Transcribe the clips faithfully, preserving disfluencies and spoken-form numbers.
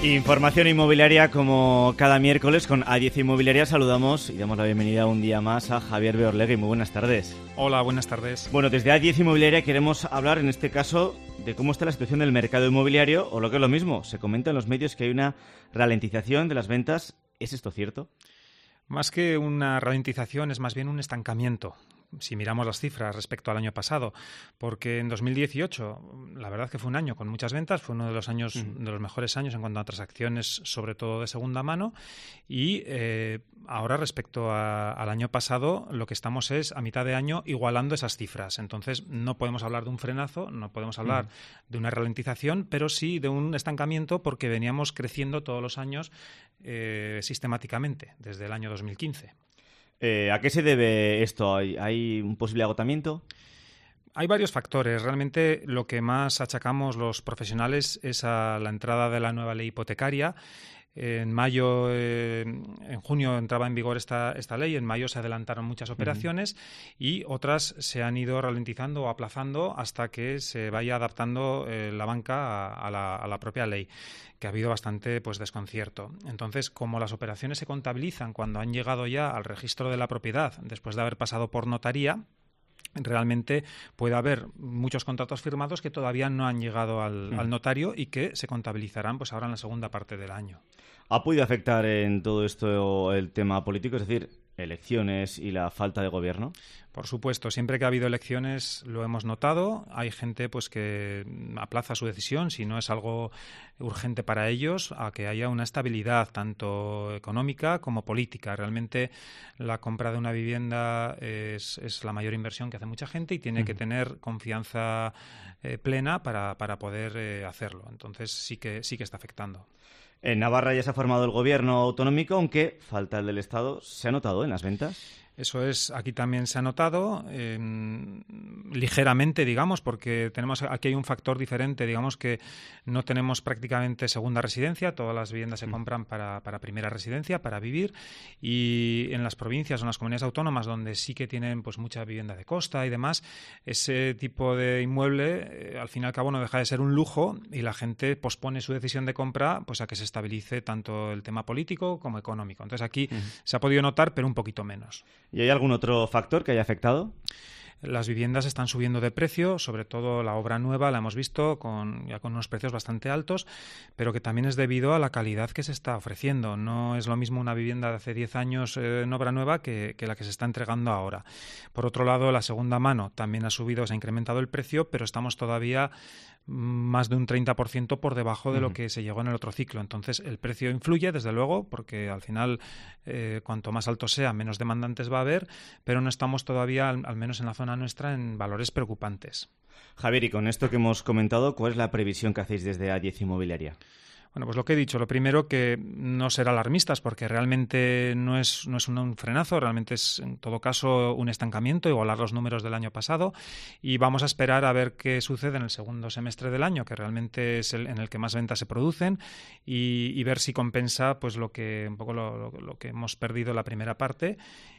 Información inmobiliaria como cada miércoles con A diez Inmobiliaria. Saludamos y damos la bienvenida un día más a Javier Beorlegui. Muy buenas tardes. Hola, buenas tardes. Bueno, desde A diez Inmobiliaria queremos hablar en este caso de cómo está la situación del mercado inmobiliario, o lo que es lo mismo, se comenta en los medios que hay una ralentización de las ventas. ¿Es esto cierto? Más que una ralentización, es más bien un estancamiento, si miramos las cifras respecto al año pasado, porque en dos mil dieciocho, la verdad que fue un año con muchas ventas, fue uno de los años mm. de los mejores años en cuanto a transacciones, sobre todo de segunda mano, y eh, ahora respecto a, al año pasado, lo que estamos es a mitad de año igualando esas cifras. Entonces no podemos hablar de un frenazo, no podemos hablar mm. de una ralentización, pero sí de un estancamiento, porque veníamos creciendo todos los años eh, sistemáticamente desde el año dos mil quince. Eh, ¿A qué se debe esto? ¿Hay, ¿Hay un posible agotamiento? Hay varios factores. Realmente lo que más achacamos los profesionales es a la entrada de la nueva ley hipotecaria. En mayo, eh, en junio entraba en vigor esta, esta ley, en mayo se adelantaron muchas operaciones uh-huh. y otras se han ido ralentizando o aplazando hasta que se vaya adaptando eh, la banca a, a, la, a la propia ley, que ha habido bastante pues desconcierto. Entonces, como las operaciones se contabilizan cuando han llegado ya al registro de la propiedad, después de haber pasado por notaría, realmente puede haber muchos contratos firmados que todavía no han llegado al, mm. al notario y que se contabilizarán pues ahora en la segunda parte del año. ¿Ha podido afectar en todo esto el tema político, es decir, elecciones y la falta de gobierno? Por supuesto, siempre que ha habido elecciones lo hemos notado. Hay gente pues que aplaza su decisión si no es algo urgente para ellos, a que haya una estabilidad tanto económica como política. Realmente la compra de una vivienda es, es la mayor inversión que hace mucha gente y tiene uh-huh. que tener confianza eh, plena para, para poder eh, hacerlo. Entonces sí que, sí que está afectando. En Navarra ya se ha formado el gobierno autonómico, aunque falta el del Estado. ¿Se ha notado en las ventas? Eso es, aquí también se ha notado eh, ligeramente, digamos, porque tenemos aquí hay un factor diferente, digamos que no tenemos prácticamente segunda residencia, todas las viviendas se mm. compran para, para primera residencia, para vivir, y en las provincias o en las comunidades autónomas donde sí que tienen pues mucha vivienda de costa y demás, ese tipo de inmueble eh, al fin y al cabo no deja de ser un lujo y la gente pospone su decisión de compra pues a que se estabilice tanto el tema político como económico. Entonces aquí mm. se ha podido notar, pero un poquito menos. ¿Y hay algún otro factor que haya afectado? Las viviendas están subiendo de precio, sobre todo la obra nueva la hemos visto con, ya con unos precios bastante altos, pero que también es debido a la calidad que se está ofreciendo. No es lo mismo una vivienda de hace diez años eh, en obra nueva que, que la que se está entregando ahora. Por otro lado, la segunda mano también ha subido, se ha incrementado el precio, pero estamos todavía más de un treinta por ciento por debajo de uh-huh. lo que se llegó en el otro ciclo. Entonces, el precio influye, desde luego, porque al final, eh, cuanto más alto sea, menos demandantes va a haber, pero no estamos todavía, al, al menos en la zona nuestra, en valores preocupantes. Javier, y con esto que hemos comentado, ¿cuál es la previsión que hacéis desde A diez Inmobiliaria? Bueno, pues lo que he dicho, lo primero que no ser alarmistas porque realmente no es, no es un, un frenazo, realmente es en todo caso un estancamiento, igualar los números del año pasado y vamos a esperar a ver qué sucede en el segundo semestre del año, que realmente es el en el que más ventas se producen y, y ver si compensa pues lo que un poco lo, lo, lo que hemos perdido en la primera parte.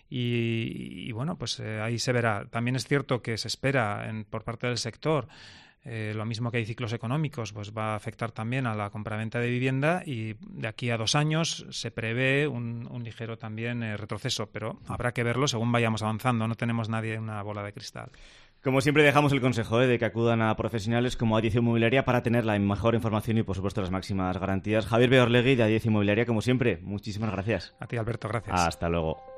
Y, y bueno, pues eh, ahí se verá. También es cierto que se espera en, por parte del sector Eh, lo mismo que hay ciclos económicos, pues va a afectar también a la compraventa de vivienda y de aquí a dos años se prevé un, un ligero también eh, retroceso, pero habrá que verlo según vayamos avanzando, no tenemos nadie una bola de cristal. Como siempre dejamos el consejo ¿eh? de que acudan a profesionales como A diez Inmobiliaria para tener la mejor información y por supuesto las máximas garantías. Javier Beorlegui de A diez Inmobiliaria, como siempre, muchísimas gracias. A ti, Alberto, gracias. Hasta luego.